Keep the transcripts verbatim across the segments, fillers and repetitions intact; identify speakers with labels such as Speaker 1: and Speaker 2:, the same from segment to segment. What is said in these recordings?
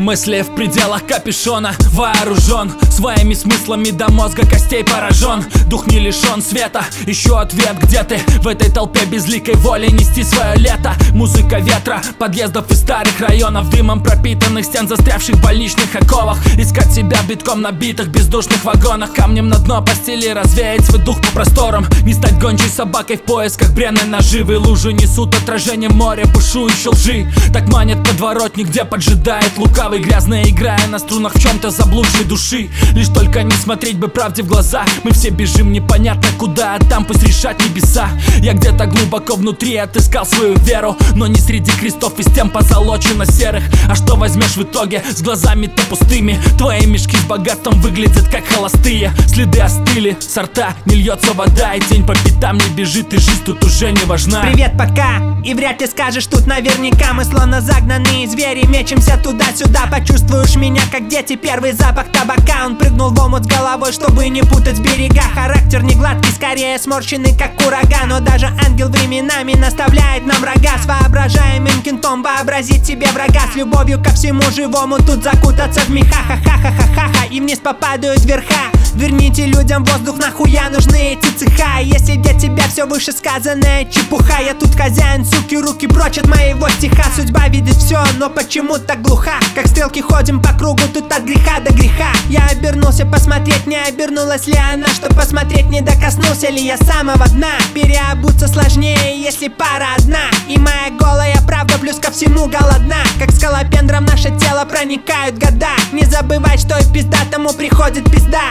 Speaker 1: Мысли в пределах капюшона, вооружен своими смыслами до мозга костей поражен. Дух не лишен света, ищу ответ, где ты в этой толпе безликой воли нести свое лето. Музыка ветра, подъездов из старых районов, дымом пропитанных стен, застрявших в больничных оковах. Искать себя битком набитых бездушных вагонах, камнем на дно постели, развеять свой дух по просторам. Не стать гончей собакой в поисках бренной наживы. Лужи несут отражение моря, бушующей лжи. Так манит подворотник, где поджидает лукавый, грязная играя на струнах в чем-то заблудшей души. Лишь только не смотреть бы правде в глаза. Мы все бежим непонятно куда, а там пусть решат небеса. Я где-то глубоко внутри отыскал свою веру, но не среди крестов и стен позолочено-серых. А что возьмешь в итоге с глазами-то пустыми? Твои мешки с богатством выглядят как холостые. Следы остыли, со рта не льется вода, и тень по пятам не бежит, и жизнь тут уже не важна.
Speaker 2: Привет, пока, и вряд ли скажешь тут наверняка. Мы словно загнанные звери, мечемся туда-сюда. Почувствуешь меня, как дети, первый запах табака. Он прыгнул в омут с головой, чтобы не путать берега. Характер не гладкий, скорее сморщенный, как ураган. Но даже ангел временами наставляет нам рога. С воображаемым кентом вообразить себе врага. С любовью ко всему живому тут закутаться в меха. Ха-ха-ха-ха-ха, и вниз попадают верха. Верните людям воздух, нахуя нужны эти цеха? Если для тебя все вышесказанное чепуха, я тут хозяин, суки, руки прочь от моего стиха. Судьба видит все, но почему так глуха? Как стрелки ходим по кругу, тут от греха до греха. Я обернулся посмотреть, не обернулась ли она, что посмотреть, не докоснулся ли я самого дна. Переобуться сложнее, если пара одна, и моя голая правда плюс ко всему голодна. Как скалопендром наше тело проникают года. Не забывай, что и пиздатому приходит пизда.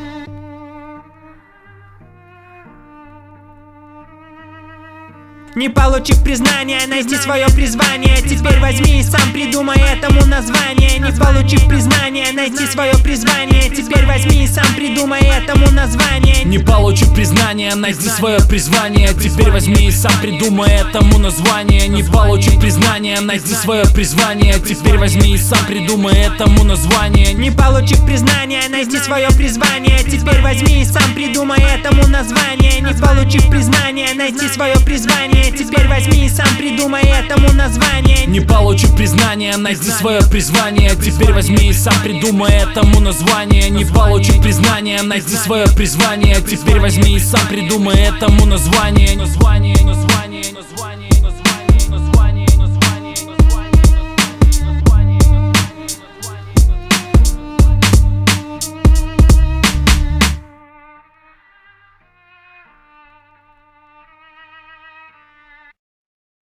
Speaker 2: Не получив признания, найти свое призвание. Теперь возьми и сам придумай этому название. Не получив признания, найти свое призвание. Теперь возьми и сам придумай этому название.
Speaker 1: Не получив признания, найти свое призвание. Теперь возьми и сам придумай этому название. Не получив признания, найти свое призвание. Теперь возьми и сам придумай этому название.
Speaker 2: Не получив признания, найти свое призвание. Теперь возьми и сам придумай этому название. Не получив признания, найти свое призвание. Теперь возьми и сам придумай этому название.
Speaker 1: Не получив признания, найти свое призвание. Теперь возьми и сам придумай этому название. Не получив признания, найти свое призвание. Теперь возьми и сам придумай этому название.